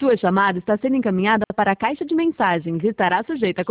Sua chamada está sendo encaminhada para a caixa de mensagens e estará sujeita a